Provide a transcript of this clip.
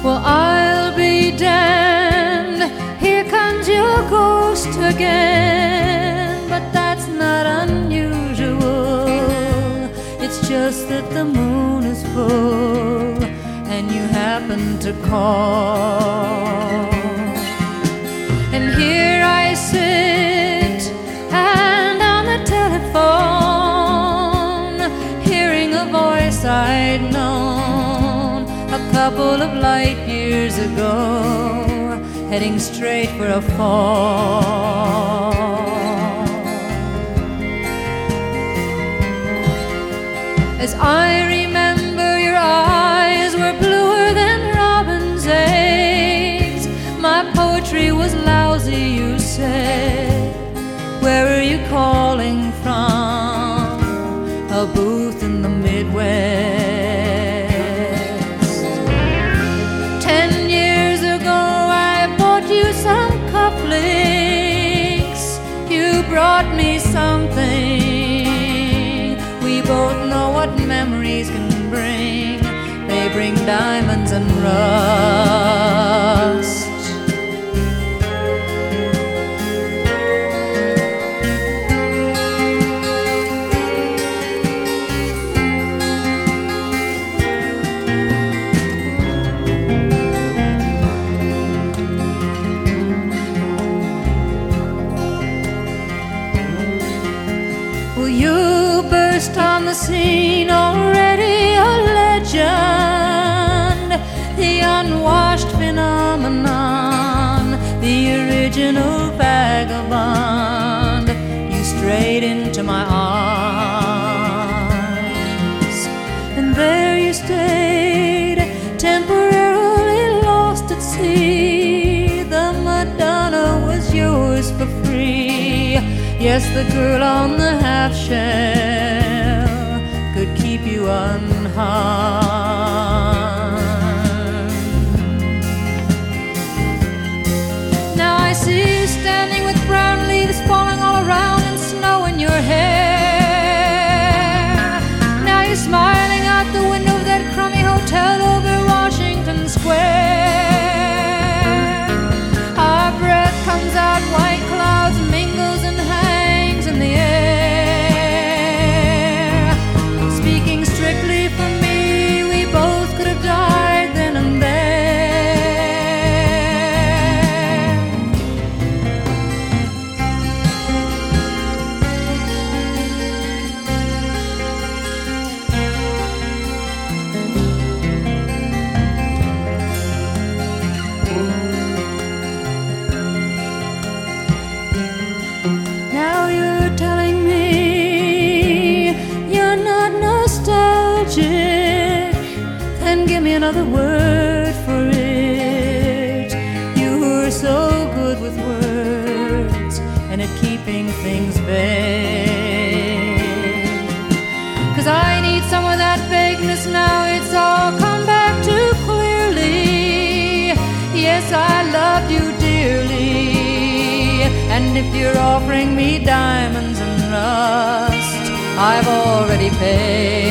Well, I'll be damned, here comes your ghost again. But that's not unusual, it's just that the moon is full and you happen to call. And here I sit, and on the telephone, hearing a voice I'd known a couple of light years ago, heading straight for a fall. As I remember, your eyes were bluer than robin's eggs. My poetry was lousy, you said. Where are you calling from? A booth in the Midwest. 10 years ago I bought you some cufflinks. You brought me something. We both know what memories can bring. They bring diamonds and rust. Well, you burst on the scene, already a legend, the unwashed phenomenon, the original vagabond. You strayed into my arms, and there you stayed, temporarily lost at sea. The Madonna was yours for free. Yes, the girl on the half shell could keep you unharmed. Now I see you standing with brown leaves falling all around and snow in your hair. Now you're smiling out the window of that crummy hotel over Washington Square. Our breath comes out, white clouds mingles and hangs in the air. Speaking strictly for me, we both could have died then and there. Now you're telling me you're not nostalgic, then give me another word for it. You were so good with words and at keeping things vague. 'Cause I need some of that vagueness now, it's all come back too clearly. Yes, I loved you dearly, and if you're offering me diamonds and rust, I've already paid.